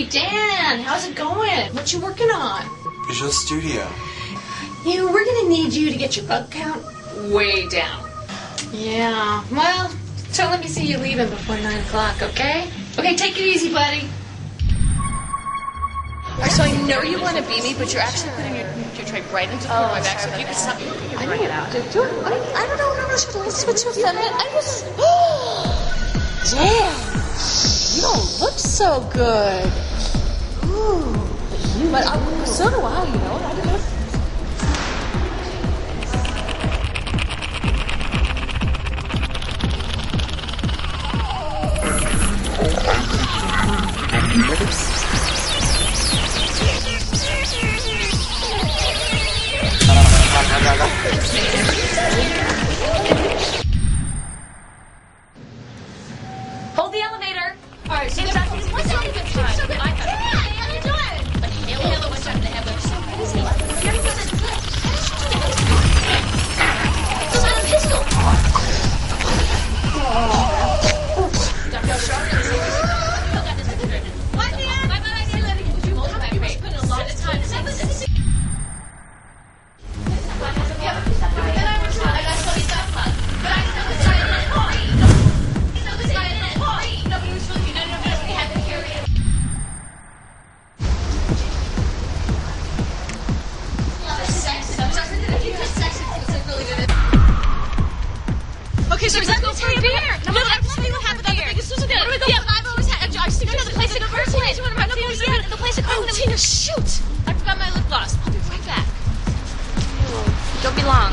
Dan, how's it going? What you working on? Visual Studio. We're gonna need you to get your bug count way down. Yeah, well, so let me see you leaving before 9 o'clock, okay? Okay, take it easy, buddy. So I know you want to beat me, but you're actually putting your tray right into the corner of my back, so if you can stop, I don't know, what's so feminine? I was... Damn! You don't look so good. Ooh. But so do I, you know? I don't know. Hold the elevator. All right, so that's what's so good. So good. I got it. How you doing? Like Halo, what's up? They have like so crazy. You're good. It's not a pistol. Dr. Sharp. What, Dan? My idea letting you hold my rate. Put in a lot of time to say this. Okay, so let's go for a beer. No, I'm just saying what happened at the biggest Susan. What do we go? Yeah, I've always had. I stick to the place in the first place. The place. Oh, Tina, shoot! I forgot my lip gloss. I'll be right back. Don't be long.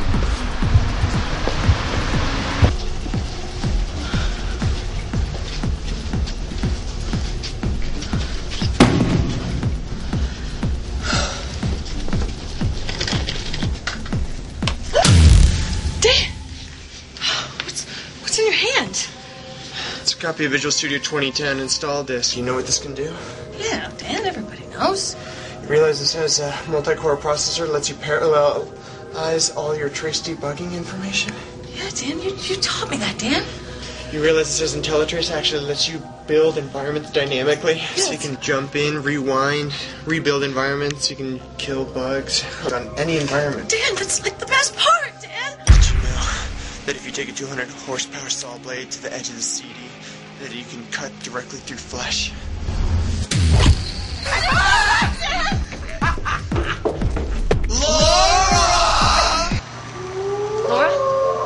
What's in your hand? It's a copy of Visual Studio 2010 installed disk. You know what this can do? Yeah, Dan, everybody knows. You realize this has a multi-core processor that lets you parallelize all your trace debugging information? Yeah, Dan, you taught me that, Dan. You realize this has IntelliTrace actually lets you build environments dynamically, so you can jump in, rewind, rebuild environments, you can kill bugs on any environment. Dan, that's like the best part, Dan! Did you know that if you take a 200 horsepower saw blade to the edge of the CD, that you can cut directly through flesh? Laura?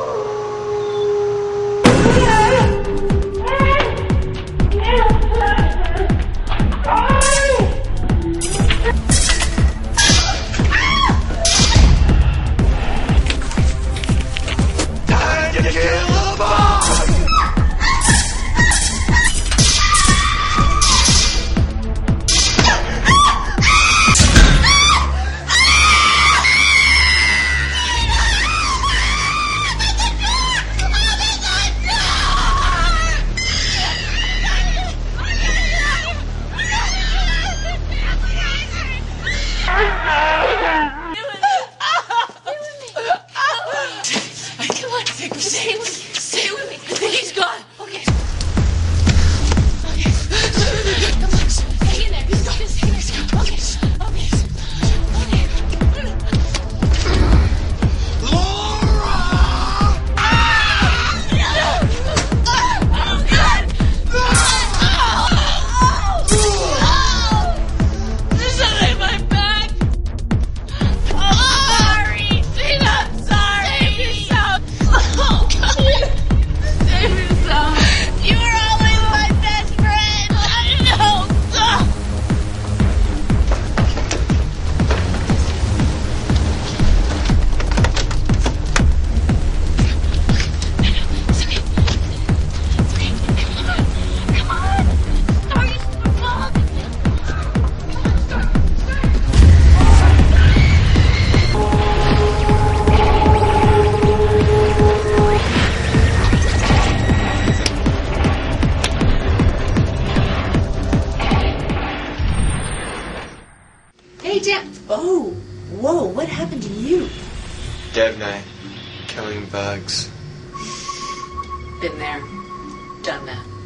Stay with me. I think he's gone. Okay. Okay. Come on. Stay in there. He's gone. Okay. Laura! Oh, God. There's something in my back. Oh, sorry. Tina, I'm sorry. Save yourself. Oh, God. Save yourself. You were always my best friend. I know. It's okay. Come on. Sorry, Mom. Hey, Dan. Oh, whoa, what happened to you? Dev Knight, killing bugs. Been there, done that.